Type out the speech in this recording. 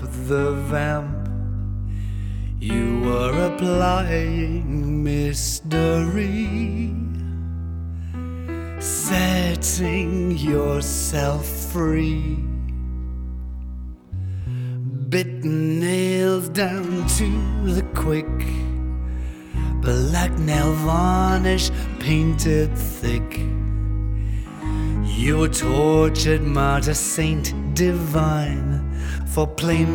the vamp. You were applying mystery, setting yourself free. Bitten nails down to the quick, black nail varnish painted thick. You were tortured martyr, saint divine, for plain